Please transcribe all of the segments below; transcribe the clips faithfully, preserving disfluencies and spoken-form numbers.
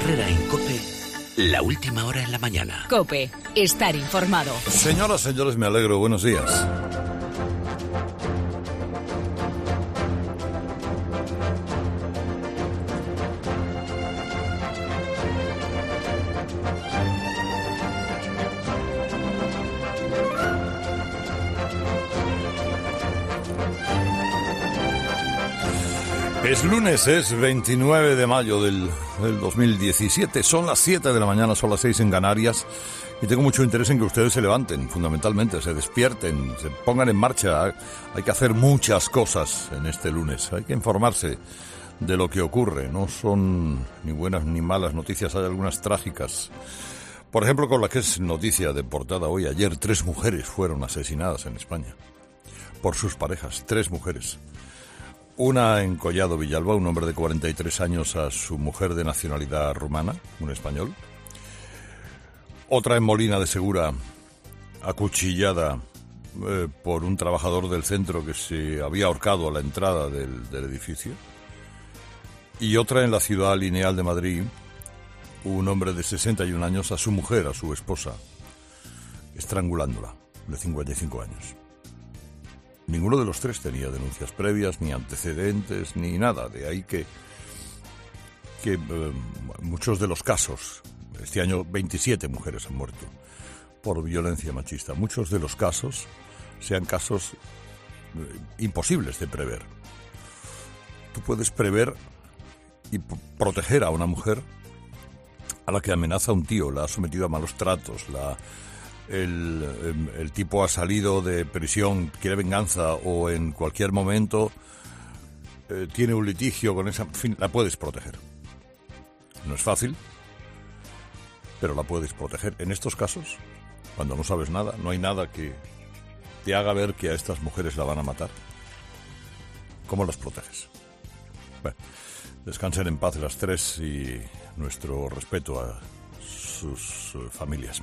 Herrera en COPE, la última hora en la mañana. COPE, estar informado. Señoras, señores, me alegro. Buenos días. Es lunes, es veintinueve de mayo del, del dos mil diecisiete, son las siete de la mañana, son las seis en Canarias, y tengo mucho interés en que ustedes se levanten, fundamentalmente, se despierten, se pongan en marcha. Hay que hacer muchas cosas en este lunes, hay que informarse de lo que ocurre, no son ni buenas ni malas noticias, hay algunas trágicas. Por ejemplo, con la que es noticia de portada hoy, ayer tres mujeres fueron asesinadas en España por sus parejas, tres mujeres. Una en Collado Villalba, un hombre de cuarenta y tres años a su mujer de nacionalidad rumana, un español. Otra en Molina de Segura, acuchillada eh, por un trabajador del centro que se había ahorcado a la entrada del, del edificio. Y otra en la ciudad lineal de Madrid, un hombre de sesenta y un años a su mujer, a su esposa, estrangulándola, de cincuenta y cinco años. Ninguno de los tres tenía denuncias previas, ni antecedentes, ni nada. De ahí que, que eh, muchos de los casos, este año veintisiete mujeres han muerto por violencia machista. Muchos de los casos sean casos eh, imposibles de prever. Tú puedes prever y p- proteger a una mujer a la que amenaza un tío, la ha sometido a malos tratos, la... El, el tipo ha salido de prisión, quiere venganza o en cualquier momento eh, tiene un litigio con esa... En fin, la puedes proteger. No es fácil, pero la puedes proteger. En estos casos, cuando no sabes nada, no hay nada que te haga ver que a estas mujeres la van a matar. ¿Cómo las proteges? Bueno, descansen en paz las tres y nuestro respeto a sus uh, familias.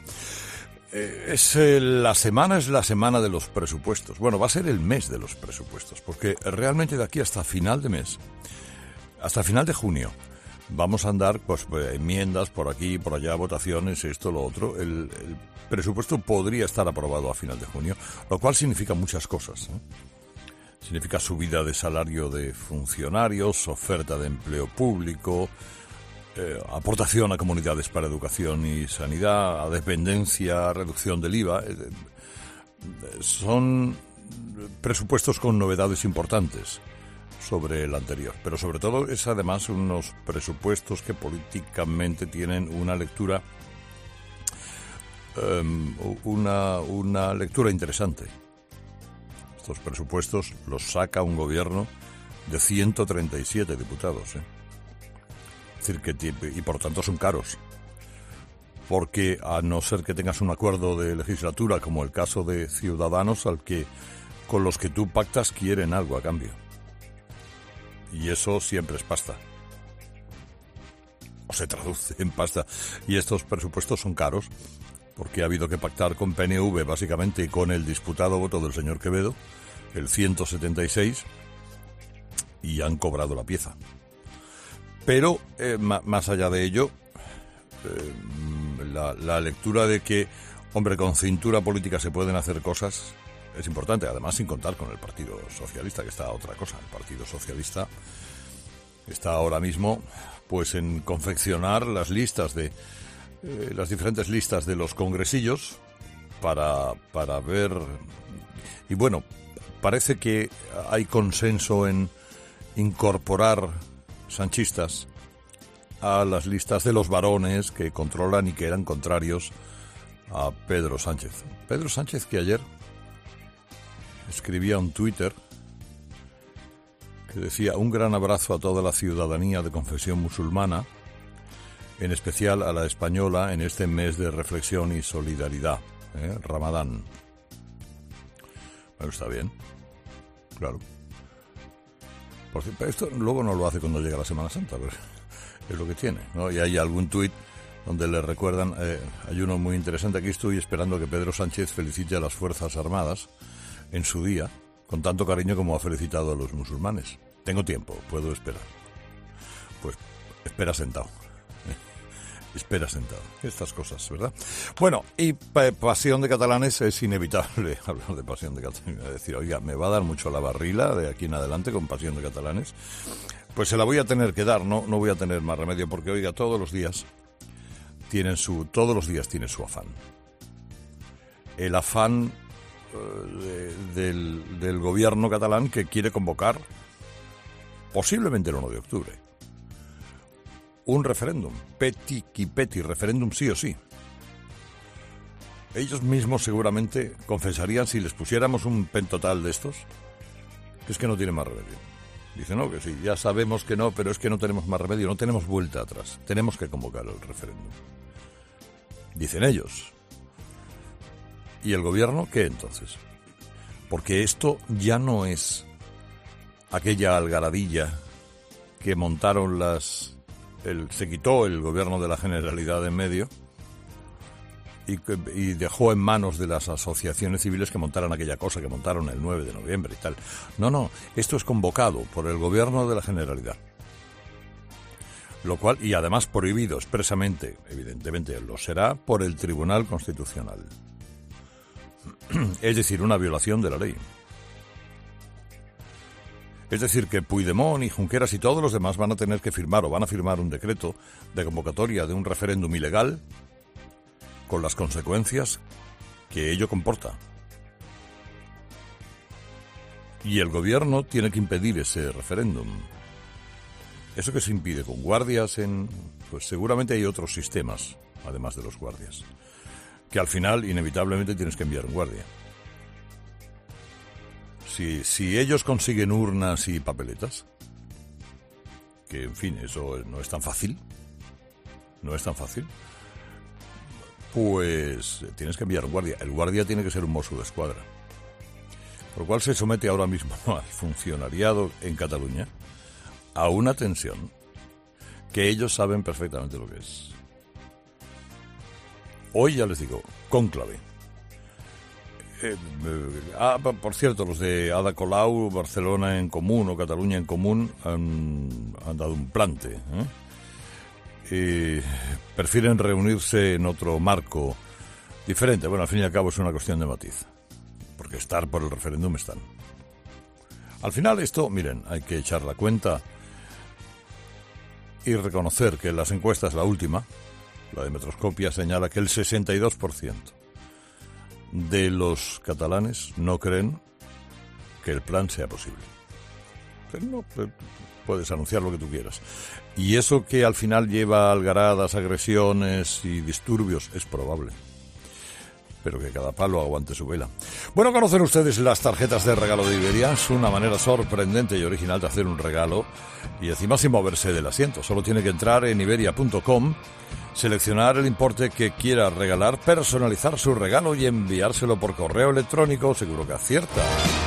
Es eh, la semana es la semana de los presupuestos. Bueno, va a ser el mes de los presupuestos, porque realmente de aquí hasta final de mes, hasta final de junio, vamos a andar pues enmiendas por aquí, por allá, votaciones, esto, lo otro. El, el presupuesto podría estar aprobado a final de junio, lo cual significa muchas cosas, ¿eh? Significa subida de salario de funcionarios, oferta de empleo público, Eh, aportación a comunidades para educación y sanidad, a dependencia, reducción del I V A. Eh, eh, son presupuestos con novedades importantes sobre el anterior, pero sobre todo es además unos presupuestos que políticamente tienen una lectura eh, una, una lectura interesante. Estos presupuestos los saca un gobierno de ciento treinta y siete diputados, ¿eh? Es decir, que, y por tanto son caros, porque a no ser que tengas un acuerdo de legislatura, como el caso de Ciudadanos, al que con los que tú pactas quieren algo a cambio, y eso siempre es pasta, o se traduce en pasta, y estos presupuestos son caros, porque ha habido que pactar con P N V, básicamente, y con el disputado voto del señor Quevedo, el ciento setenta y seis, y han cobrado la pieza. Pero, eh, ma, más allá de ello, eh, la, la lectura de que, hombre, con cintura política se pueden hacer cosas es importante, además sin contar con el Partido Socialista, que está a otra cosa. El Partido Socialista está ahora mismo pues en confeccionar las listas de eh, las diferentes listas de los congresillos para, para ver... Y bueno, parece que hay consenso en incorporar sanchistas a las listas de los varones que controlan y que eran contrarios a Pedro Sánchez. Pedro Sánchez, que ayer escribía un Twitter que decía: un gran abrazo a toda la ciudadanía de confesión musulmana, en especial a la española en este mes de reflexión y solidaridad, ¿eh? Ramadán. Bueno, está bien, claro. Por cierto, esto luego no lo hace cuando llega la Semana Santa, pero es lo que tiene, ¿no? Y hay algún tuit donde le recuerdan, eh, hay uno muy interesante: aquí estoy esperando que Pedro Sánchez felicite a las Fuerzas Armadas en su día, con tanto cariño como ha felicitado a los musulmanes. Tengo tiempo, puedo esperar. Pues espera sentado. espera sentado. Estas cosas, ¿verdad? Bueno, y pa- pasión de catalanes es inevitable hablar de pasión de catalanes. Es decir, oiga, me va a dar mucho la barrila de aquí en adelante con pasión de catalanes. Pues se la voy a tener que dar, no, no voy a tener más remedio, porque, oiga, todos los días tienen su, todos los días tiene su afán. El afán eh, de, del, del gobierno catalán que quiere convocar, posiblemente el uno de octubre, un referéndum, peti qui peti, referéndum sí o sí. Ellos mismos seguramente confesarían si les pusiéramos un pentotal de estos, que es que no tiene más remedio. Dicen, no, que sí, ya sabemos que no, pero es que no tenemos más remedio, no tenemos vuelta atrás, tenemos que convocar el referéndum. Dicen ellos. ¿Y el gobierno qué entonces? Porque esto ya no es aquella algaradilla que montaron las... El, se quitó el gobierno de la Generalidad de en medio y, y dejó en manos de las asociaciones civiles que montaran aquella cosa que montaron el nueve de noviembre y tal. No, no, esto es convocado por el gobierno de la Generalidad. Lo cual, y además prohibido expresamente, evidentemente lo será, por el Tribunal Constitucional. Es decir, una violación de la ley. Es decir, que Puigdemont y Junqueras y todos los demás van a tener que firmar o van a firmar un decreto de convocatoria de un referéndum ilegal con las consecuencias que ello comporta. Y el gobierno tiene que impedir ese referéndum. ¿Eso que se impide? ¿Con guardias? en Pues seguramente hay otros sistemas, además de los guardias, que al final inevitablemente tienes que enviar un guardia. Si, si ellos consiguen urnas y papeletas, que en fin, eso no es tan fácil, no es tan fácil, pues tienes que enviar un guardia. El guardia tiene que ser un Mosso d'Esquadra, por lo cual se somete ahora mismo al funcionariado en Cataluña a una tensión que ellos saben perfectamente lo que es. Hoy ya les digo, cónclave. Eh, eh, ah, por cierto, los de Ada Colau, Barcelona en Común o Cataluña en Común han, han dado un plante. ¿eh? Y prefieren reunirse en otro marco diferente. Bueno, al fin y al cabo es una cuestión de matiz, porque estar por el referéndum están. Al final esto, miren, hay que echar la cuenta y reconocer que en las encuestas, la última, la de Metroscopia, señala que el sesenta y dos por ciento de los catalanes no creen que el plan sea posible. Pero no, puedes anunciar lo que tú quieras. Y eso que al final lleva a algaradas, agresiones y disturbios es probable. Pero que cada palo aguante su vela. Bueno, ¿conocen ustedes las tarjetas de regalo de Iberia? Es una manera sorprendente y original de hacer un regalo y encima sin moverse del asiento. Solo tiene que entrar en iberia punto com, seleccionar el importe que quiera regalar, personalizar su regalo y enviárselo por correo electrónico. Seguro que acierta.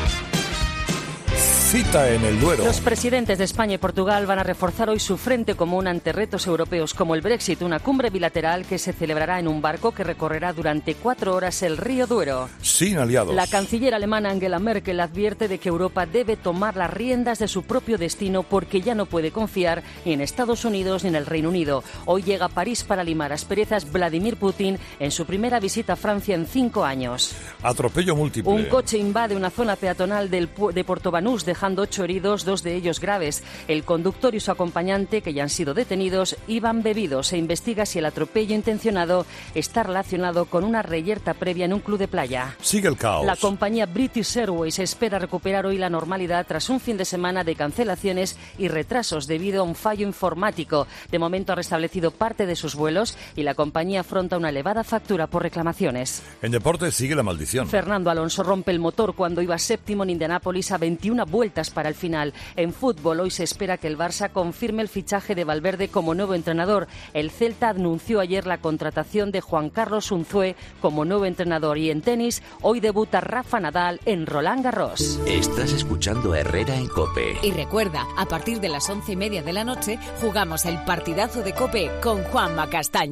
Cita en el Duero. Los presidentes de España y Portugal van a reforzar hoy su frente común ante retos europeos como el Brexit, una cumbre bilateral que se celebrará en un barco que recorrerá durante cuatro horas el río Duero. Sin aliados. La canciller alemana Angela Merkel advierte de que Europa debe tomar las riendas de su propio destino porque ya no puede confiar ni en Estados Unidos ni en el Reino Unido. Hoy llega a París para limar asperezas Vladimir Putin en su primera visita a Francia en cinco años. Atropello múltiple. Un coche invade una zona peatonal del pu- de Portobanús, dejando ocho heridos, dos de ellos graves. El conductor y su acompañante, que ya han sido detenidos, iban bebidos. Se investiga si el atropello intencionado está relacionado con una reyerta previa en un club de playa. Sigue el caos. La compañía British Airways espera recuperar hoy la normalidad tras un fin de semana de cancelaciones y retrasos debido a un fallo informático. De momento ha restablecido parte de sus vuelos y la compañía afronta una elevada factura por reclamaciones. En deporte sigue la maldición. Fernando Alonso rompe el motor cuando iba séptimo en Indianápolis a veintiuna vueltas para el final. En fútbol, hoy se espera que el Barça confirme el fichaje de Valverde como nuevo entrenador. El Celta anunció ayer la contratación de Juan Carlos Unzué como nuevo entrenador. Y en tenis, hoy debuta Rafa Nadal en Roland Garros. Estás escuchando a Herrera en COPE. Y recuerda, a partir de las once y media de la noche, jugamos el partidazo de COPE con Juanma Castaño.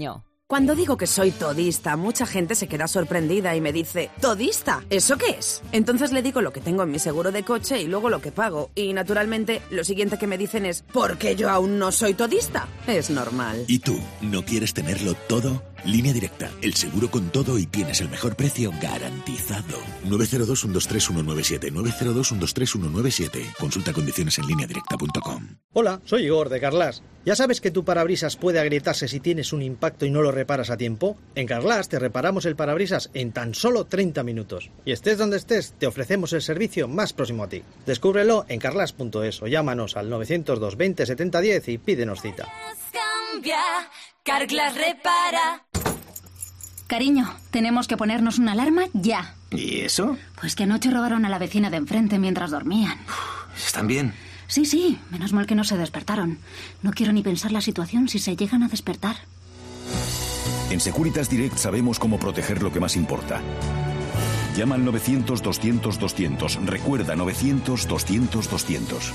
Cuando digo que soy todista, mucha gente se queda sorprendida y me dice, ¿todista? ¿Eso qué es? Entonces le digo lo que tengo en mi seguro de coche y luego lo que pago. Y naturalmente, lo siguiente que me dicen es, ¿por qué yo aún no soy todista? Es normal. ¿Y tú, no quieres tenerlo todo? Línea Directa, el seguro con todo y tienes el mejor precio garantizado. nueve cero dos, uno dos tres, uno nueve siete, nueve cero dos, uno dos tres, uno nueve siete. Consulta condiciones en línea directa punto com. Hola, soy Igor de Carglass. ¿Ya sabes que tu parabrisas puede agrietarse si tienes un impacto y no lo reparas a tiempo? En Carglass te reparamos el parabrisas en tan solo treinta minutos. Y estés donde estés, te ofrecemos el servicio más próximo a ti. Descúbrelo en carglass punto es o llámanos al novecientos dos, veinte, setenta, diez y pídenos cita. Cambia, Carglass repara. Cariño, tenemos que ponernos una alarma ya. ¿Y eso? Pues que anoche robaron a la vecina de enfrente mientras dormían. ¿Están bien? Sí, sí, menos mal que no se despertaron. No quiero ni pensar la situación si se llegan a despertar. En Securitas Direct sabemos cómo proteger lo que más importa. Llama al novecientos, doscientos, doscientos. Recuerda, novecientos, doscientos, doscientos.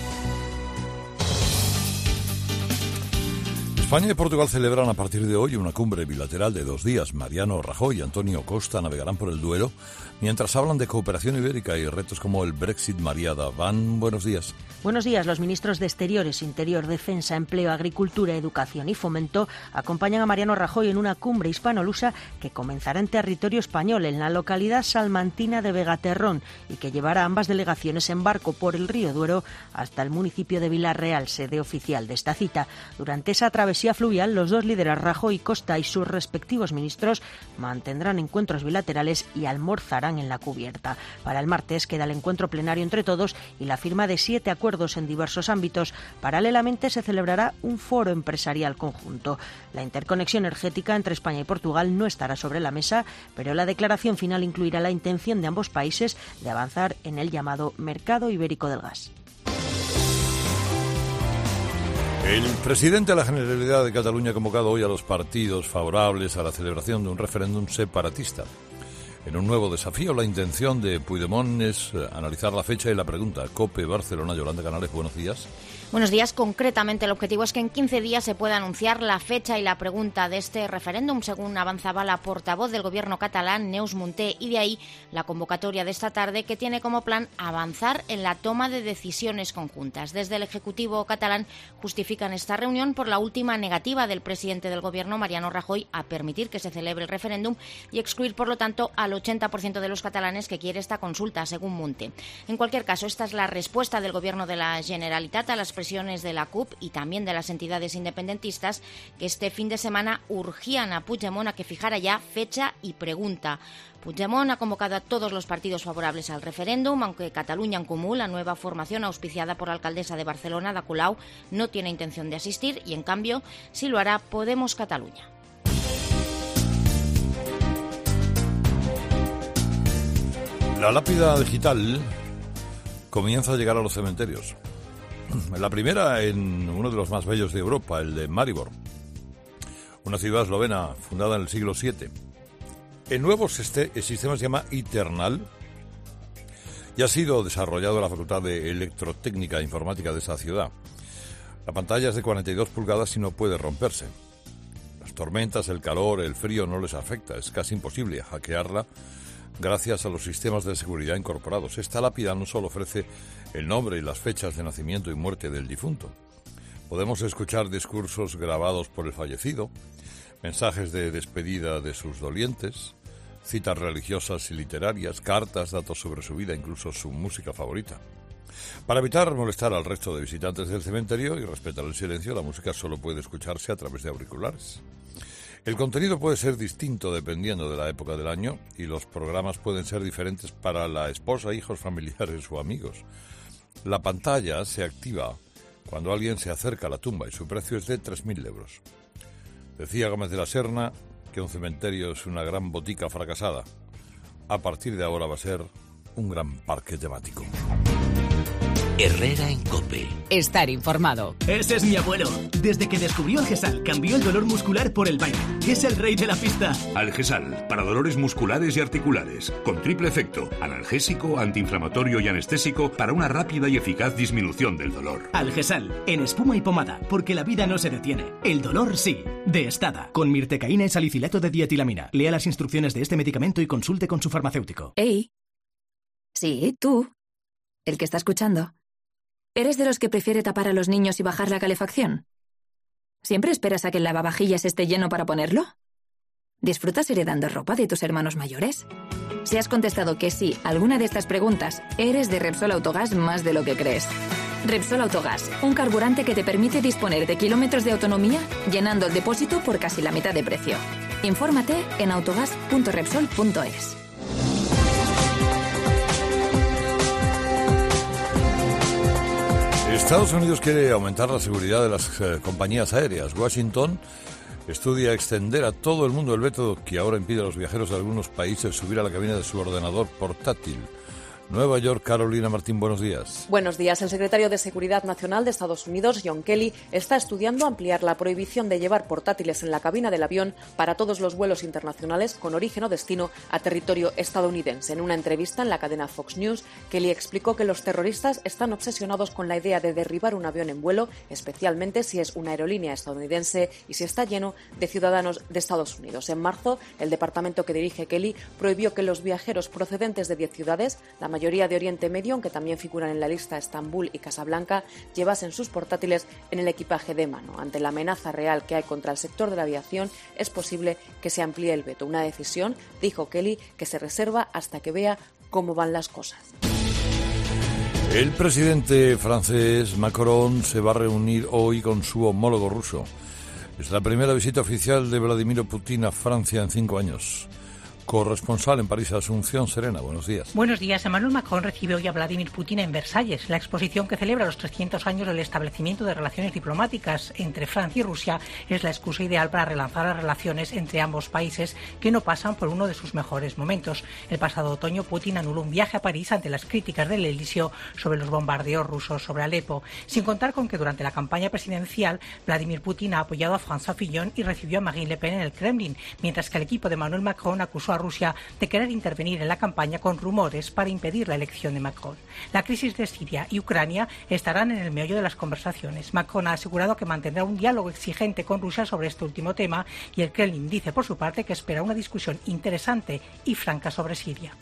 España y Portugal celebran a partir de hoy una cumbre bilateral de dos días. Mariano Rajoy y Antonio Costa navegarán por el Duero mientras hablan de cooperación ibérica y retos como el Brexit. María Daván, buenos días. Buenos días. Los ministros de Exteriores, Interior, Defensa, Empleo, Agricultura, Educación y Fomento acompañan a Mariano Rajoy en una cumbre hispano-lusa que comenzará en territorio español, en la localidad salmantina de Vegaterrón, y que llevará a ambas delegaciones en barco por el río Duero hasta el municipio de Vilarreal, sede oficial de esta cita. Durante esa travesía fluvial, los dos líderes, Rajoy y Costa, y sus respectivos ministros mantendrán encuentros bilaterales y almorzarán en la cubierta. Para el martes queda el encuentro plenario entre todos y la firma de siete acuerdos en diversos ámbitos. Paralelamente se celebrará un foro empresarial conjunto. La interconexión energética entre España y Portugal no estará sobre la mesa, pero la declaración final incluirá la intención de ambos países de avanzar en el llamado mercado ibérico del gas. El presidente de la Generalidad de Cataluña ha convocado hoy a los partidos favorables a la celebración de un referéndum separatista. En un nuevo desafío, la intención de Puigdemont es analizar la fecha y la pregunta. COPE Barcelona, Yolanda Canales, buenos días. Buenos días. Concretamente, el objetivo es que en quince días se pueda anunciar la fecha y la pregunta de este referéndum, según avanzaba la portavoz del gobierno catalán, Neus Munté, y de ahí la convocatoria de esta tarde, que tiene como plan avanzar en la toma de decisiones conjuntas. Desde el Ejecutivo catalán justifican esta reunión por la última negativa del presidente del gobierno, Mariano Rajoy, a permitir que se celebre el referéndum y excluir, por lo tanto, al ochenta por ciento de los catalanes que quiere esta consulta, según Munté. En cualquier caso, esta es la respuesta del gobierno de la Generalitat a las presiones de la C U P y también de las entidades independentistas, que este fin de semana urgían a Puigdemont a que fijara ya fecha y pregunta. Puigdemont ha convocado a todos los partidos favorables al referéndum, aunque Catalunya en Comú, la nueva formación auspiciada por la alcaldesa de Barcelona, Ada Colau, no tiene intención de asistir y, en cambio, sí lo hará Podemos Catalunya. La lápida digital comienza a llegar a los cementerios. La primera en uno de los más bellos de Europa, el de Maribor, una ciudad eslovena fundada en el siglo siete. El nuevo sistema se llama Eternal y ha sido desarrollado en la Facultad de Electrotécnica e Informática de esa ciudad. La pantalla es de cuarenta y dos pulgadas y no puede romperse. Las tormentas, el calor, el frío no les afecta. Es casi imposible hackearla gracias a los sistemas de seguridad incorporados. Esta lápida no solo ofrece el nombre y las fechas de nacimiento y muerte del difunto. Podemos escuchar discursos grabados por el fallecido, mensajes de despedida de sus dolientes, citas religiosas y literarias, cartas, datos sobre su vida, incluso su música favorita. Para evitar molestar al resto de visitantes del cementerio y respetar el silencio, la música solo puede escucharse a través de auriculares. El contenido puede ser distinto dependiendo de la época del año y los programas pueden ser diferentes para la esposa, hijos, familiares o amigos. La pantalla se activa cuando alguien se acerca a la tumba y su precio es de tres mil euros. Decía Gómez de la Serna que un cementerio es una gran botica fracasada. A partir de ahora va a ser un gran parque temático. Herrera en COPE. Estar informado. Ese es mi abuelo. Desde que descubrió Algesal, cambió el dolor muscular por el baile. Es el rey de la pista. Algesal, para dolores musculares y articulares. Con triple efecto, analgésico, antiinflamatorio y anestésico para una rápida y eficaz disminución del dolor. Algesal, en espuma y pomada, porque la vida no se detiene. El dolor sí. De Estada, con mirtecaína y salicilato de dietilamina. Lea las instrucciones de este medicamento y consulte con su farmacéutico. Ey. Sí, tú. El que está escuchando. ¿Eres de los que prefiere tapar a los niños y bajar la calefacción? ¿Siempre esperas a que el lavavajillas esté lleno para ponerlo? ¿Disfrutas heredando ropa de tus hermanos mayores? Si has contestado que sí a alguna de estas preguntas, eres de Repsol Autogás más de lo que crees. Repsol Autogás, un carburante que te permite disponer de kilómetros de autonomía llenando el depósito por casi la mitad de precio. Infórmate en autogas punto repsol punto es. Estados Unidos quiere aumentar la seguridad de las eh, compañías aéreas. Washington estudia extender a todo el mundo el veto que ahora impide a los viajeros de algunos países subir a la cabina de su ordenador portátil. Nueva York, Carolina Martín, buenos días. Buenos días. El secretario de Seguridad Nacional de Estados Unidos, John Kelly, está estudiando ampliar la prohibición de llevar portátiles en la cabina del avión para todos los vuelos internacionales con origen o destino a territorio estadounidense. En una entrevista en la cadena Fox News, Kelly explicó que los terroristas están obsesionados con la idea de derribar un avión en vuelo, especialmente si es una aerolínea estadounidense y si está lleno de ciudadanos de Estados Unidos. En marzo, el departamento que dirige Kelly prohibió que los viajeros procedentes de diez ciudades, la mayoría mayoría de Oriente Medio, aunque también figuran en la lista Estambul y Casablanca, llevasen sus portátiles en el equipaje de mano. Ante la amenaza real que hay contra el sector de la aviación, es posible que se amplíe el veto. Una decisión, dijo Kelly, que se reserva hasta que vea cómo van las cosas. El presidente francés Macron se va a reunir hoy con su homólogo ruso. Es la primera visita oficial de Vladimir Putin a Francia en cinco años. Corresponsal en París, Asunción Serena, buenos días. Buenos días. Emmanuel Macron recibe hoy a Vladimir Putin en Versalles, la exposición que celebra los trescientos años del establecimiento de relaciones diplomáticas entre Francia y Rusia es la excusa ideal para relanzar las relaciones entre ambos países que no pasan por uno de sus mejores momentos. El pasado otoño, Putin anuló un viaje a París ante las críticas del Elíseo sobre los bombardeos rusos sobre Alepo, sin contar con que durante la campaña presidencial Vladimir Putin ha apoyado a François Fillon y recibió a Marine Le Pen en el Kremlin, mientras que el equipo de Emmanuel Macron acusó a Rusia de querer intervenir en la campaña con rumores para impedir la elección de Macron. La crisis de Siria y Ucrania estarán en el meollo de las conversaciones. Macron ha asegurado que mantendrá un diálogo exigente con Rusia sobre este último tema y el Kremlin dice por su parte que espera una discusión interesante y franca sobre Siria.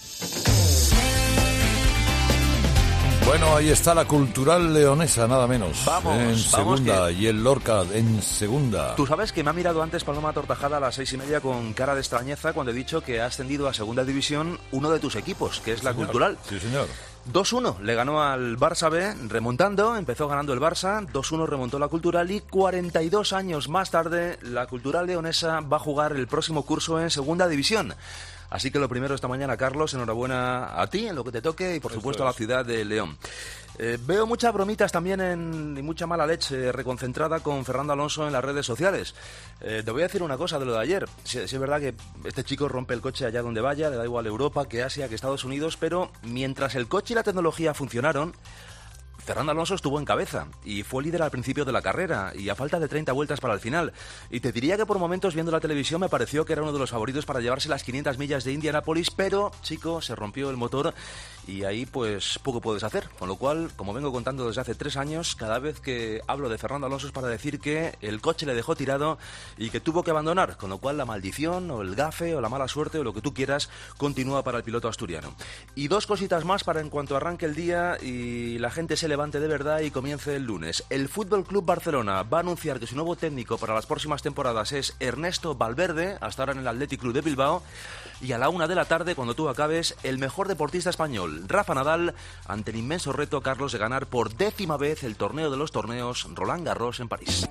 Bueno, ahí está la Cultural Leonesa, nada menos. Vamos, en vamos segunda que... y el Lorca en segunda. Tú sabes que me ha mirado antes Paloma Tortajada a las seis y media con cara de extrañeza cuando he dicho que ha ascendido a segunda división uno de tus equipos, que es la Señor. Cultural. Sí, señor. dos uno, le ganó al Barça B, remontando, empezó ganando el Barça, dos uno remontó la Cultural y cuarenta y dos años más tarde la Cultural Leonesa va a jugar el próximo curso en segunda división. Así que lo primero esta mañana, Carlos, enhorabuena a ti en lo que te toque y por Eso supuesto a la es. ciudad de León. Eh, veo muchas bromitas también en, y mucha mala leche reconcentrada con Fernando Alonso en las redes sociales. Eh, te voy a decir una cosa de lo de ayer. Sí, sí es verdad que este chico rompe el coche allá donde vaya, le da igual Europa, que Asia, que Estados Unidos, pero mientras el coche y la tecnología funcionaron, Fernando Alonso estuvo en cabeza y fue líder al principio de la carrera y a falta de treinta vueltas para el final. Y te diría que por momentos viendo la televisión me pareció que era uno de los favoritos para llevarse las quinientas millas de Indianápolis, pero, chico, se rompió el motor y ahí pues poco puedes hacer. Con lo cual, como vengo contando desde hace tres años, cada vez que hablo de Fernando Alonso es para decir que el coche le dejó tirado y que tuvo que abandonar. Con lo cual la maldición o el gafe o la mala suerte o lo que tú quieras continúa para el piloto asturiano. Y dos cositas más para en cuanto arranque el día y la gente se levante de verdad y comience el lunes. El F C Barcelona va a anunciar que su nuevo técnico para las próximas temporadas es Ernesto Valverde, hasta ahora en el Athletic Club de Bilbao, y a la una de la tarde, cuando tú acabes, el mejor deportista español, Rafa Nadal, ante el inmenso reto, Carlos, de ganar por décima vez el torneo de los torneos Roland Garros en París.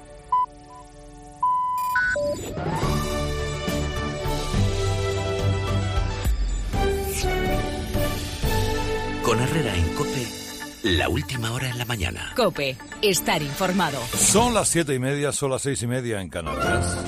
Con Herrera en COPE, la última hora en la mañana. COPE, estar informado. Son las siete y media, son las seis y media en Canarias.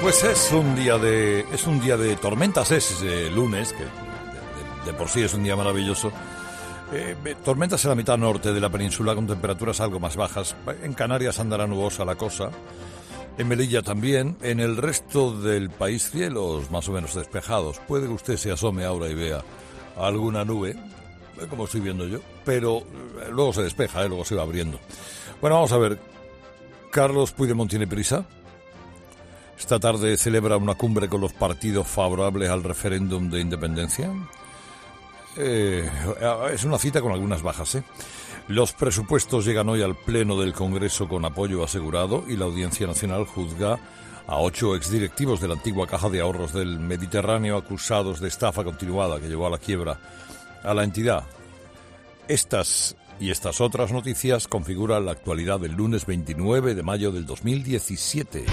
Pues es un día de es un día de tormentas, es eh, lunes, que de, de, de por sí es un día maravilloso. Eh, tormentas en la mitad norte de la península con temperaturas algo más bajas. En Canarias andará nubosa la cosa. En Melilla también. En el resto del país cielos más o menos despejados. Puede que usted se asome ahora y vea alguna nube, como estoy viendo yo, pero luego se despeja, ¿eh? Luego se va abriendo. Bueno, vamos a ver. Carlos Puigdemont tiene prisa. Esta tarde celebra una cumbre con los partidos favorables al referéndum de independencia. Eh, es una cita con algunas bajas, ¿eh? Los presupuestos llegan hoy al Pleno del Congreso con apoyo asegurado y la Audiencia Nacional juzga a ocho exdirectivos de la antigua Caja de Ahorros del Mediterráneo acusados de estafa continuada que llevó a la quiebra a la entidad. Estas y estas otras noticias configuran la actualidad del lunes veintinueve de mayo del dos mil diecisiete.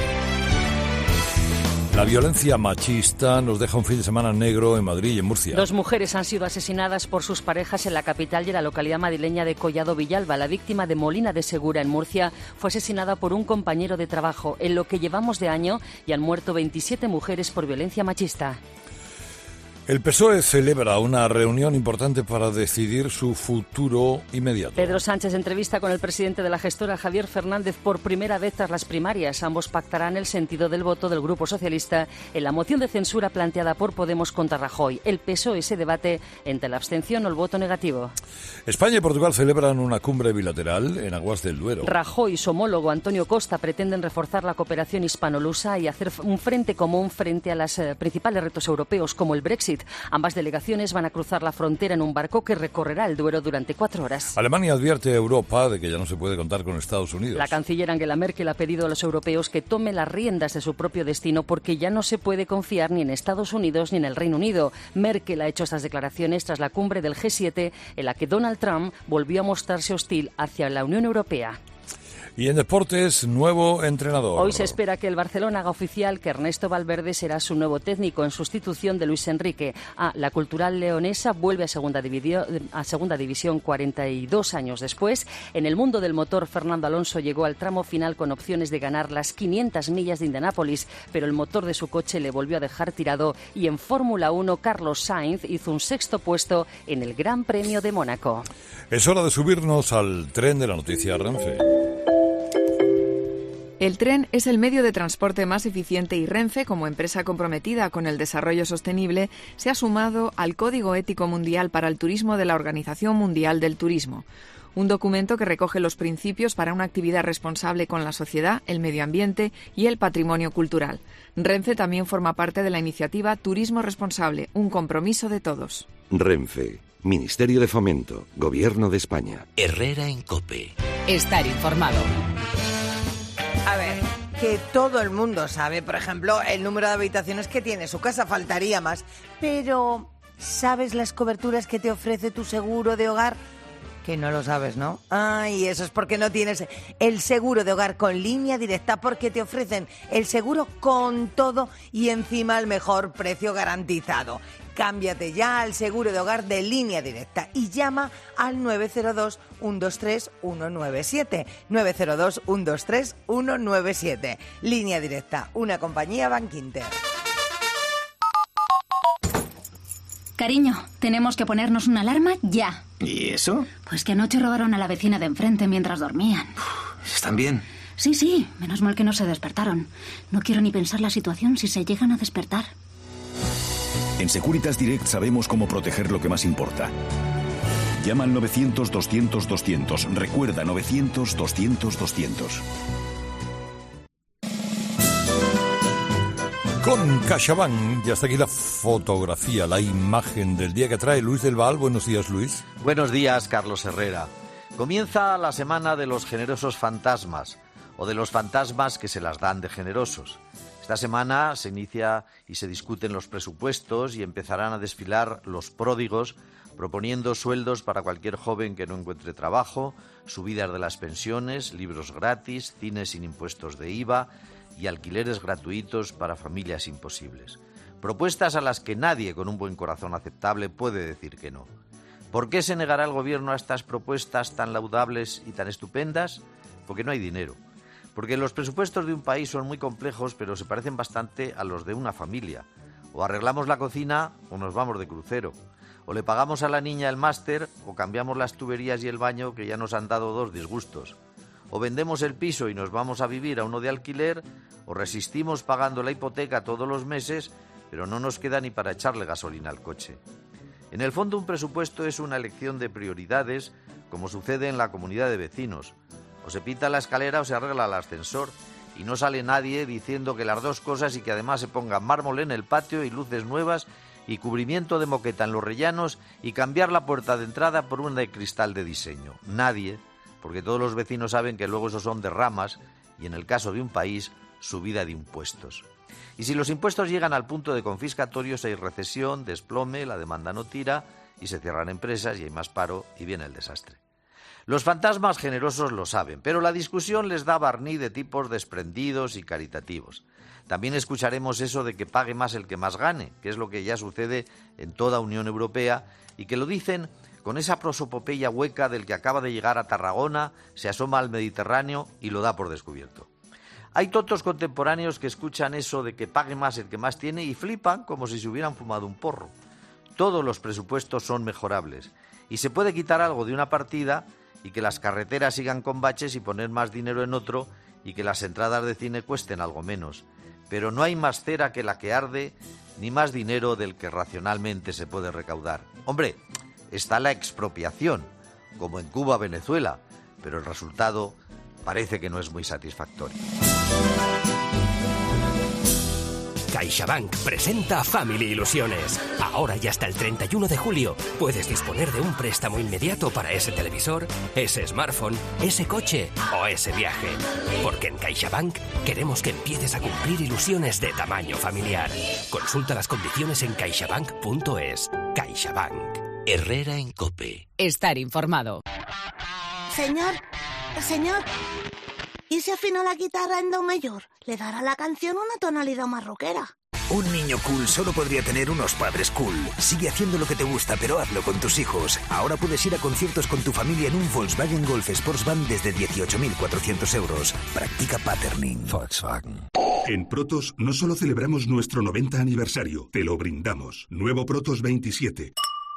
La violencia machista nos deja un fin de semana negro en Madrid y en Murcia. Dos mujeres han sido asesinadas por sus parejas en la capital y en la localidad madrileña de Collado Villalba. La víctima de Molina de Segura, en Murcia, fue asesinada por un compañero de trabajo. En lo que llevamos de año, y han muerto veintisiete mujeres por violencia machista. El P S O E celebra una reunión importante para decidir su futuro inmediato. Pedro Sánchez entrevista con el presidente de la gestora, Javier Fernández, por primera vez tras las primarias. Ambos pactarán el sentido del voto del Grupo Socialista en la moción de censura planteada por Podemos contra Rajoy. El P S O E se debate entre la abstención o el voto negativo. España y Portugal celebran una cumbre bilateral en Aguas del Duero. Rajoy y su homólogo Antonio Costa pretenden reforzar la cooperación hispano-lusa y hacer un frente común frente a los eh, principales retos europeos como el Brexit. Ambas delegaciones van a cruzar la frontera en un barco que recorrerá el Duero durante cuatro horas. Alemania advierte a Europa de que ya no se puede contar con Estados Unidos. La canciller Angela Merkel ha pedido a los europeos que tomen las riendas de su propio destino porque ya no se puede confiar ni en Estados Unidos ni en el Reino Unido. Merkel ha hecho estas declaraciones tras la cumbre del G siete en la que Donald Trump volvió a mostrarse hostil hacia la Unión Europea. Y en deportes, nuevo entrenador. Hoy se espera que el Barcelona haga oficial que Ernesto Valverde será su nuevo técnico en sustitución de Luis Enrique. Ah, la cultural leonesa vuelve a segunda, dividio, a segunda división cuarenta y dos años después. En el mundo del motor, Fernando Alonso llegó al tramo final con opciones de ganar las quinientas millas de Indianápolis, pero el motor de su coche le volvió a dejar tirado y en Fórmula uno Carlos Sainz hizo un sexto puesto en el Gran Premio de Mónaco. Es hora de subirnos al tren de la noticia Renfe. El tren es el medio de transporte más eficiente y Renfe, como empresa comprometida con el desarrollo sostenible, se ha sumado al Código Ético Mundial para el Turismo de la Organización Mundial del Turismo, un documento que recoge los principios para una actividad responsable con la sociedad, el medio ambiente y el patrimonio cultural. Renfe también forma parte de la iniciativa Turismo Responsable, un compromiso de todos. Renfe, Ministerio de Fomento, Gobierno de España. Herrera en COPE. Estar informado. A ver, que todo el mundo sabe, por ejemplo, el número de habitaciones que tiene su casa, faltaría más. Pero, ¿sabes las coberturas que te ofrece tu seguro de hogar? Que no lo sabes, ¿no? Ay, eso es porque no tienes el seguro de hogar con Línea Directa, porque te ofrecen el seguro con todo y encima el mejor precio garantizado. Cámbiate ya al seguro de hogar de Línea Directa y llama al nueve cero dos, uno dos tres, uno nueve siete. nueve cero dos, uno dos tres, uno nueve siete. Línea Directa, una compañía Bankinter. Cariño, tenemos que ponernos una alarma ya. ¿Y eso? Pues que anoche robaron a la vecina de enfrente mientras dormían. ¿Están bien? Sí, sí, menos mal que no se despertaron. No quiero ni pensar la situación si se llegan a despertar. En Securitas Direct sabemos cómo proteger lo que más importa. Llama al novecientos, doscientos, doscientos. Recuerda, novecientos, doscientos, doscientos. Con CaixaBank, ya está aquí la fotografía, la imagen del día que trae Luis del Val. Buenos días, Luis. Buenos días, Carlos Herrera. Comienza la semana de los generosos fantasmas, o de los fantasmas que se las dan de generosos. Esta semana se inicia y se discuten los presupuestos y empezarán a desfilar los pródigos proponiendo sueldos para cualquier joven que no encuentre trabajo, subidas de las pensiones, libros gratis, cines sin impuestos de I V A y alquileres gratuitos para familias imposibles. Propuestas a las que nadie con un buen corazón aceptable puede decir que no. ¿Por qué se negará el gobierno a estas propuestas tan laudables y tan estupendas? Porque no hay dinero. Porque los presupuestos de un país son muy complejos, pero se parecen bastante a los de una familia. O arreglamos la cocina o nos vamos de crucero. O le pagamos a la niña el máster o cambiamos las tuberías y el baño, que ya nos han dado dos disgustos. O vendemos el piso y nos vamos a vivir a uno de alquiler, o resistimos pagando la hipoteca todos los meses, pero no nos queda ni para echarle gasolina al coche. En el fondo, un presupuesto es una elección de prioridades, como sucede en la comunidad de vecinos. O se pinta la escalera o se arregla el ascensor, y no sale nadie diciendo que las dos cosas y que además se ponga mármol en el patio y luces nuevas y cubrimiento de moqueta en los rellanos y cambiar la puerta de entrada por una de cristal de diseño. Nadie, porque todos los vecinos saben que luego esos son derramas y, en el caso de un país, subida de impuestos. Y si los impuestos llegan al punto de confiscatorios, hay recesión, desplome, la demanda no tira y se cierran empresas y hay más paro y viene el desastre. Los fantasmas generosos lo saben, pero la discusión les da barniz de tipos desprendidos y caritativos. También escucharemos eso de que pague más el que más gane, que es lo que ya sucede en toda Unión Europea y que lo dicen con esa prosopopeya hueca del que acaba de llegar a Tarragona, se asoma al Mediterráneo y lo da por descubierto. Hay tontos contemporáneos que escuchan eso de que pague más el que más tiene y flipan como si se hubieran fumado un porro. Todos los presupuestos son mejorables y se puede quitar algo de una partida y que las carreteras sigan con baches y poner más dinero en otro y que las entradas de cine cuesten algo menos. Pero no hay más cera que la que arde, ni más dinero del que racionalmente se puede recaudar. Hombre, está la expropiación, como en Cuba, Venezuela, pero el resultado parece que no es muy satisfactorio. CaixaBank presenta Family Ilusiones. Ahora y hasta el treinta y uno de julio puedes disponer de un préstamo inmediato para ese televisor, ese smartphone, ese coche o ese viaje. Porque en CaixaBank queremos que empieces a cumplir ilusiones de tamaño familiar. Consulta las condiciones en caixabank punto es. CaixaBank. Herrera en COPE. Estar informado. Señor, señor, ¿y si afina la guitarra en do mayor? Le dará a la canción una tonalidad más rockera. Un niño cool solo podría tener unos padres cool. Sigue haciendo lo que te gusta, pero hazlo con tus hijos. Ahora puedes ir a conciertos con tu familia en un Volkswagen Golf Sportsvan desde dieciocho mil cuatrocientos euros. Practica patterning. Volkswagen. En Protos no solo celebramos nuestro noventa aniversario, te lo brindamos. Nuevo Protos veintisiete.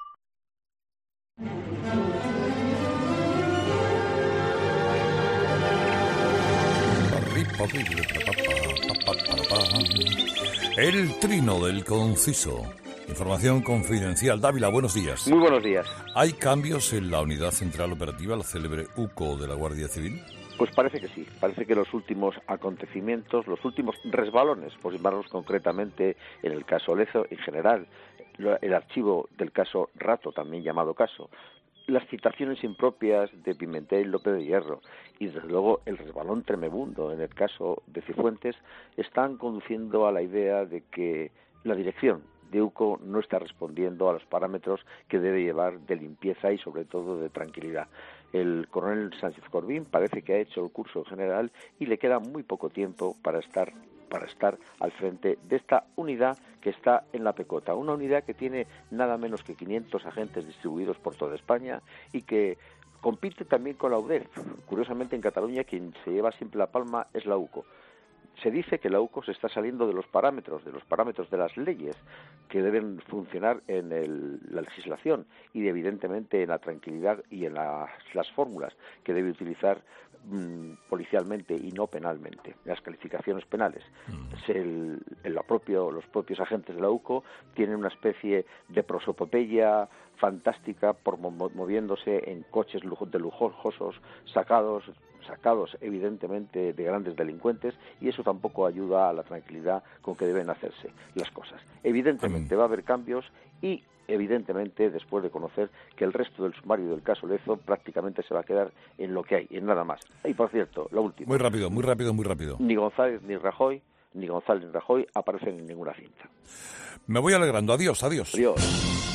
El trino del conciso. Información confidencial. Dávila, buenos días. Muy buenos días. ¿Hay cambios en la unidad central operativa, la célebre U C O de la Guardia Civil? Pues parece que sí. Parece que los últimos acontecimientos, los últimos resbalones, por llamarlos concretamente en el caso Lezo, en general, el archivo del caso Rato, también llamado caso, las citaciones impropias de Pimentel y López de Hierro y, desde luego, el resbalón tremebundo en el caso de Cifuentes están conduciendo a la idea de que la dirección de U C O no está respondiendo a los parámetros que debe llevar de limpieza y, sobre todo, de tranquilidad. El coronel Sánchez Corbín parece que ha hecho el curso general y le queda muy poco tiempo para estar para estar al frente de esta unidad que está en la Pecota, una unidad que tiene nada menos que quinientos agentes distribuidos por toda España y que compite también con la U D E F. Curiosamente, en Cataluña quien se lleva siempre la palma es la U C O. Se dice que la U C O se está saliendo de los parámetros, de los parámetros de las leyes que deben funcionar en el, la legislación y, evidentemente, en la tranquilidad y en las, las fórmulas que debe utilizar mmm, policialmente y no penalmente, las calificaciones penales. Mm. El, el, la propio, los propios agentes de la U C O tienen una especie de prosopopeya fantástica por moviéndose en coches de lujosos, sacados sacados evidentemente de grandes delincuentes, y eso tampoco ayuda a la tranquilidad con que deben hacerse las cosas. Evidentemente va a haber cambios y evidentemente después de conocer que el resto del sumario del caso Lezo prácticamente se va a quedar en lo que hay, en nada más. Y por cierto, la última. Muy rápido, muy rápido, muy rápido. Ni González ni Rajoy, ni González ni Rajoy aparecen en ninguna cinta. Me voy alegrando. Adiós, adiós. Adiós.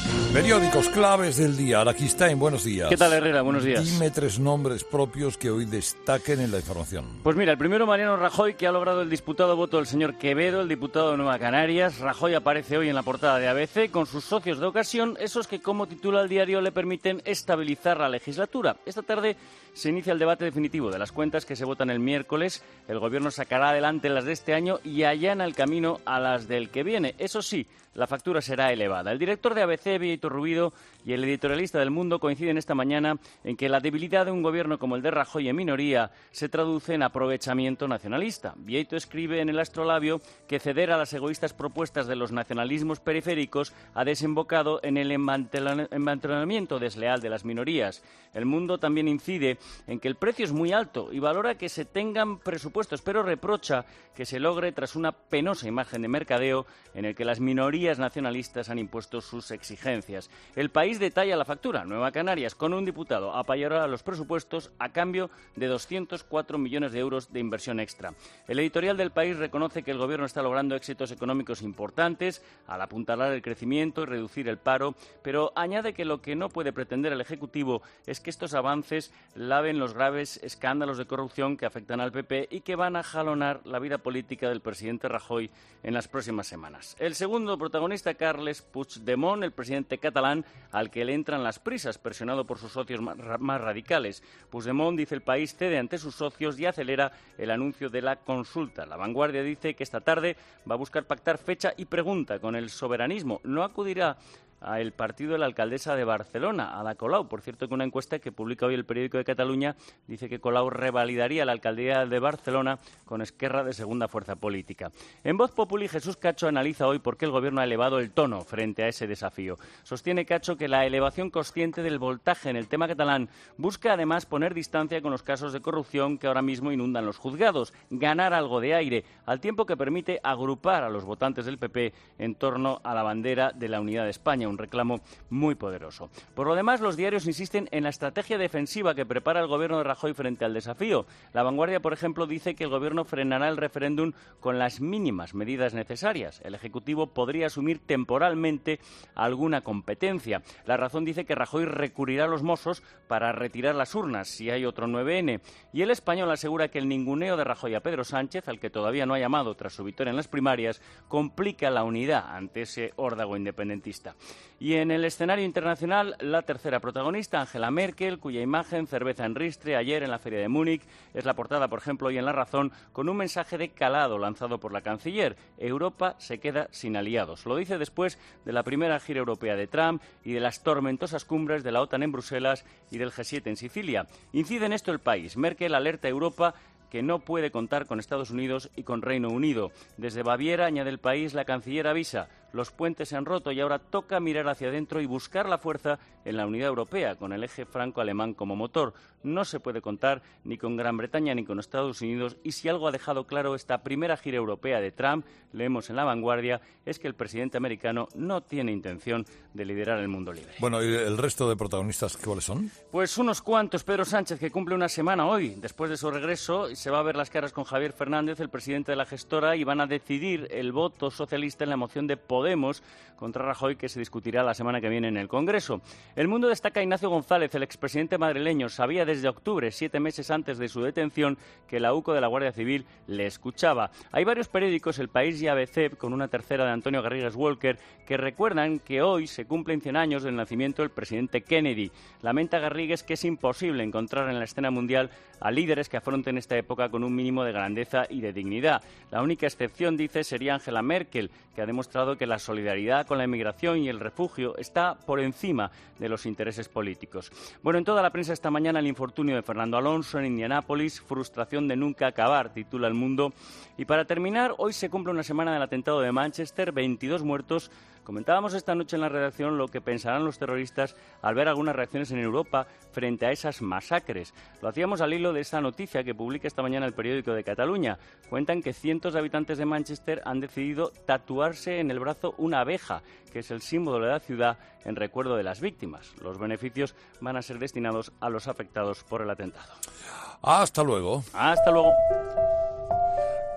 Periódicos claves del día. Araquistain, buenos días. ¿Qué tal, Herrera? Buenos días. Dime tres nombres propios que hoy destaquen en la información. Pues mira, el primero, Mariano Rajoy, que ha logrado el disputado voto del señor Quevedo, el diputado de Nueva Canarias. Rajoy aparece hoy en la portada de A B C con sus socios de ocasión, esos que, como titula el diario, le permiten estabilizar la legislatura. Esta tarde se inicia el debate definitivo de las cuentas que se votan el miércoles. El Gobierno sacará adelante las de este año y allana el camino a las del que viene. Eso sí, la factura será elevada. El director de A B C, Víctor Rubido, y el editorialista del Mundo coinciden esta mañana en que la debilidad de un gobierno como el de Rajoy en minoría se traduce en aprovechamiento nacionalista. Vieito escribe en el Astrolabio que ceder a las egoístas propuestas de los nacionalismos periféricos ha desembocado en el enmantelamiento desleal de las minorías. El Mundo también incide en que el precio es muy alto y valora que se tengan presupuestos, pero reprocha que se logre tras una penosa imagen de mercadeo en el que las minorías nacionalistas han impuesto sus exigencias. El País detalla la factura. Nueva Canarias, con un diputado, apoyará los presupuestos a cambio de doscientos cuatro millones de euros de inversión extra. El editorial del País reconoce que el Gobierno está logrando éxitos económicos importantes al apuntalar el crecimiento y reducir el paro, pero añade que lo que no puede pretender el Ejecutivo es que estos avances laven los graves escándalos de corrupción que afectan al P P y que van a jalonar la vida política del presidente Rajoy en las próximas semanas. El segundo protagonista, Carles Puigdemont, el presidente catalán, al que le entran las prisas, presionado por sus socios más, más radicales. Puigdemont, dice el País, cede ante sus socios y acelera el anuncio de la consulta. La Vanguardia dice que esta tarde va a buscar pactar fecha y pregunta con el soberanismo. No acudirá a el partido de la alcaldesa de Barcelona, Ada Colau. Por cierto, que una encuesta que publica hoy el Periódico de Cataluña dice que Colau revalidaría la alcaldía de Barcelona con Esquerra de segunda fuerza política. En Voz Populi, Jesús Cacho analiza hoy por qué el Gobierno ha elevado el tono frente a ese desafío. Sostiene Cacho que la elevación consciente del voltaje en el tema catalán busca además poner distancia con los casos de corrupción que ahora mismo inundan los juzgados, ganar algo de aire, al tiempo que permite agrupar a los votantes del P P en torno a la bandera de la unidad de España, un reclamo muy poderoso. Por lo demás, los diarios insisten en la estrategia defensiva que prepara el Gobierno de Rajoy frente al desafío. La Vanguardia, por ejemplo, dice que el Gobierno frenará el referéndum con las mínimas medidas necesarias. El Ejecutivo podría asumir temporalmente alguna competencia. La Razón dice que Rajoy recurrirá a los Mossos para retirar las urnas si hay otro nueve ene. Y El Español asegura que el ninguneo de Rajoy a Pedro Sánchez, al que todavía no ha llamado tras su victoria en las primarias, complica la unidad ante ese órdago independentista. Y en el escenario internacional, la tercera protagonista, Angela Merkel, cuya imagen, cerveza en ristre, ayer en la Feria de Múnich, es la portada, por ejemplo, hoy en La Razón, con un mensaje de calado lanzado por la canciller. Europa se queda sin aliados. Lo dice después de la primera gira europea de Trump y de las tormentosas cumbres de la OTAN en Bruselas y del G siete en Sicilia. Incide en esto el País. Merkel alerta a Europa que no puede contar con Estados Unidos y con Reino Unido. Desde Baviera, añade el País, la canciller avisa: los puentes se han roto y ahora toca mirar hacia adentro y buscar la fuerza en la unidad europea, con el eje franco-alemán como motor. No se puede contar ni con Gran Bretaña ni con Estados Unidos, y si algo ha dejado claro esta primera gira europea de Trump, leemos en La Vanguardia, es que el presidente americano no tiene intención de liderar el mundo libre. Bueno, ¿y el resto de protagonistas cuáles son? Pues unos cuantos. Pedro Sánchez, que cumple una semana hoy. Después de su regreso, se va a ver las caras con Javier Fernández, el presidente de la gestora, y van a decidir el voto socialista en la moción de Podemos contra Rajoy, que se discutirá la semana que viene en el Congreso. El Mundo destaca a Ignacio González, el expresidente madrileño. Sabía desde octubre, siete meses antes de su detención, que la UCO de la Guardia Civil le escuchaba. Hay varios periódicos, El País y A B C, con una tercera de Antonio Garrigues Walker, que recuerdan que hoy se cumplen cien años del nacimiento del presidente Kennedy. Lamenta Garrigues que es imposible encontrar en la escena mundial a líderes que afronten esta época con un mínimo de grandeza y de dignidad. La única excepción, dice, sería Angela Merkel, que ha demostrado que la solidaridad con la inmigración y el refugio está por encima de los intereses políticos. Bueno, en toda la prensa esta mañana el infortunio de Fernando Alonso en Indianápolis, frustración de nunca acabar, titula El Mundo. Y para terminar, hoy se cumple una semana del atentado de Manchester, veintidós muertos. Comentábamos esta noche en la redacción lo que pensarán los terroristas al ver algunas reacciones en Europa frente a esas masacres. Lo hacíamos al hilo de esta noticia que publica esta mañana el Periódico de Cataluña. Cuentan que cientos de habitantes de Manchester han decidido tatuarse en el brazo una abeja, que es el símbolo de la ciudad, en recuerdo de las víctimas. Los beneficios van a ser destinados a los afectados por el atentado. Hasta luego. Hasta luego.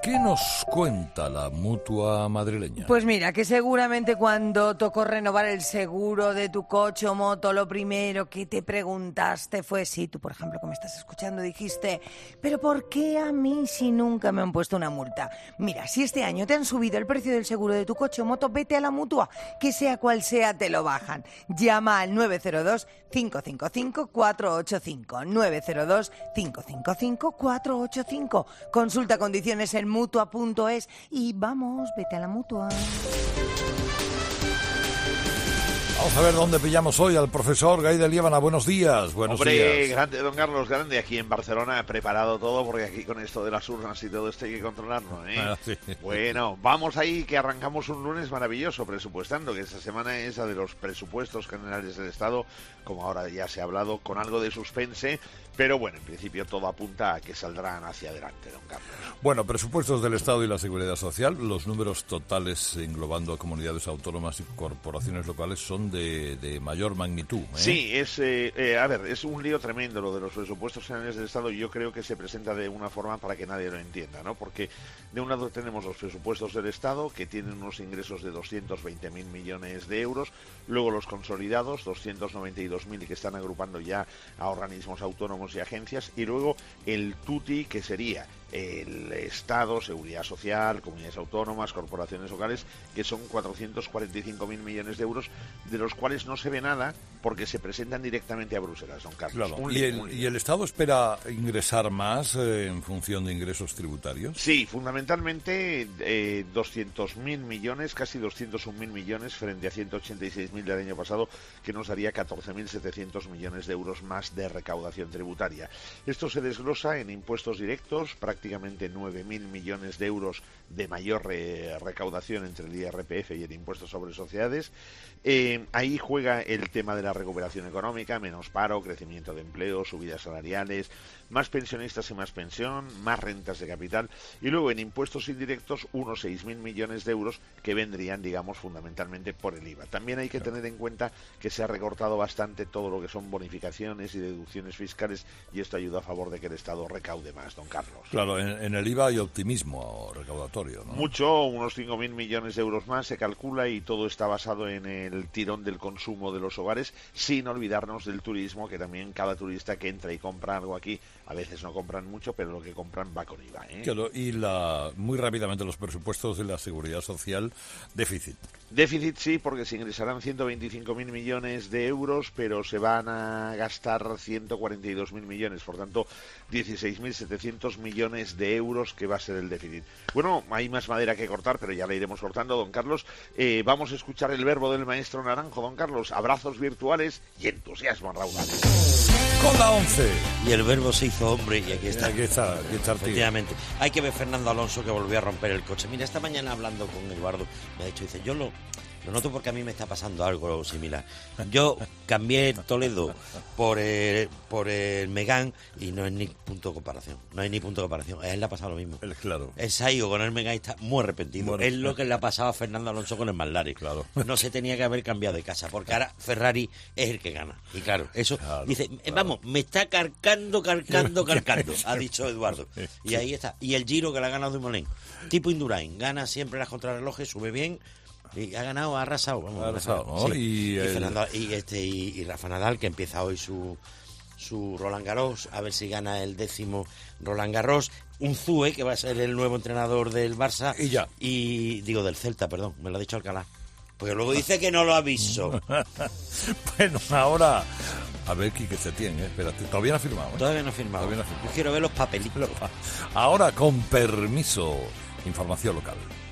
¿Qué nos cuenta la Mutua madrileña? Pues mira, que seguramente cuando tocó renovar el seguro de tu coche o moto, lo primero que te preguntaste fue si tú, por ejemplo, que me estás escuchando, dijiste, ¿pero por qué a mí si nunca me han puesto una multa? Mira, si este año te han subido el precio del seguro de tu coche o moto, vete a la Mutua, que sea cual sea, te lo bajan. Llama al nueve cero dos, cinco cinco cinco, cuatro ocho cinco, nueve cero dos, cinco cinco cinco, cuatro ocho cinco. Consulta condiciones en mutua punto es y vamos, vete a la Mutua. Vamos a ver dónde pillamos hoy al profesor Gay de Liébana. Buenos días, buenos Hombre, días. grande, don Carlos, grande, aquí en Barcelona, preparado todo, porque aquí con esto de las urnas y todo esto hay que controlarlo, ¿eh? Ah, sí. Bueno, vamos ahí, que arrancamos un lunes maravilloso, presupuestando, que esta semana es la de los presupuestos generales del Estado, como ahora ya se ha hablado, con algo de suspense, pero bueno, en principio todo apunta a que saldrán hacia adelante, don Carlos. Bueno, presupuestos del Estado y la Seguridad Social, los números totales englobando a comunidades autónomas y corporaciones locales son de, de mayor magnitud, ¿eh? Sí, es, eh, eh, a ver, es un lío tremendo lo de los presupuestos generales del Estado y yo creo que se presenta de una forma para que nadie lo entienda, ¿no? Porque de un lado tenemos los presupuestos del Estado, que tienen unos ingresos de doscientos veinte mil millones de euros, luego los consolidados, doscientos noventa y dos mil, que están agrupando ya a organismos autónomos y agencias, y luego el tuti, que sería el Estado, Seguridad Social, comunidades autónomas, corporaciones locales, que son cuatrocientos cuarenta y cinco mil millones de euros, de los cuales no se ve nada porque se presentan directamente a Bruselas, don Carlos. Claro. Un ¿Y, lío, el, un lío. ¿Y el Estado espera ingresar más eh, en función de ingresos tributarios? Sí, fundamentalmente eh, doscientos mil millones, casi doscientos un mil millones frente a ciento ochenta y seis mil del año pasado, que nos daría catorce mil setecientos millones de euros más de recaudación tributaria. Esto se desglosa en impuestos directos, prácticamente nueve mil millones de euros de mayor re recaudación entre el I R P F y el impuesto sobre sociedades. Eh, ahí juega el tema de la recuperación económica, menos paro, crecimiento de empleo, subidas salariales, más pensionistas y más pensión, más rentas de capital, y luego en impuestos indirectos unos seis mil millones de euros que vendrían, digamos, fundamentalmente por el I V A. También hay que tener en cuenta que se ha recortado bastante todo lo que son bonificaciones y deducciones fiscales, y esto ayuda a favor de que el Estado recaude más, don Carlos. Claro, en, en el I V A hay optimismo recaudatorio, ¿no? Mucho, unos cinco mil millones de euros más se calcula, y todo está basado en el tirón del consumo de los hogares, sin olvidarnos del turismo, que también cada turista que entra y compra algo aquí, a veces no compran mucho, pero lo que compran va con I V A, ¿eh? Claro, y la, muy rápidamente los presupuestos de la Seguridad Social, déficit. Déficit sí, porque se ingresarán ciento veinticinco mil millones de euros, pero se van a gastar ciento cuarenta y dos mil millones, por tanto dieciséis mil setecientos millones de euros que va a ser el déficit. Bueno, hay más madera que cortar, pero ya la iremos cortando, don Carlos. Eh, vamos a escuchar el verbo del maestro Naranjo, don Carlos. Abrazos virtuales y entusiasmo raudal. Con la once. Y el verbo se hizo hombre y aquí está. Aquí está, aquí está el tío. Efectivamente. Hay que ver Fernando Alonso, que volvió a romper el coche. Mira, esta mañana hablando con Eduardo, me ha dicho, dice, yo lo... Lo noto porque a mí me está pasando algo similar. Yo cambié Toledo por el, por el Megane y no es ni punto de comparación. No hay ni punto de comparación. A él le ha pasado lo mismo. El claro. El Saigo con el Megane está muy arrepentido. Bueno, es lo que le ha pasado a Fernando Alonso con el McLaren. Claro. No se tenía que haber cambiado de casa porque ahora Ferrari es el que gana. Y claro, eso Claro, dice, claro. vamos, me está carcando, carcando, carcando, ha dicho Eduardo. Y ahí está. Y el Giro que le ha ganado Dumoulin. Tipo Indurain. Gana siempre las contrarrelojes, sube bien. Y ha ganado, ha arrasado, vamos, Ha arrasado, ¿no? Sí. Y Y, el- Fernando- y este y, y Rafa Nadal, que empieza hoy su su Roland Garros, a ver si gana el décimo Roland Garros. Un Zue, que va a ser el nuevo entrenador del Barça. Y ya. Y digo, del Celta, perdón, me lo ha dicho Alcalá. Porque luego dice que no lo aviso. Bueno, ahora, a ver, Quique Setién, ¿eh? Espérate, todavía no ha firmado, ¿eh? Todavía no ha firmado. Todavía no ha firmado. Yo quiero ver los papelitos. Ahora, con permiso, información local.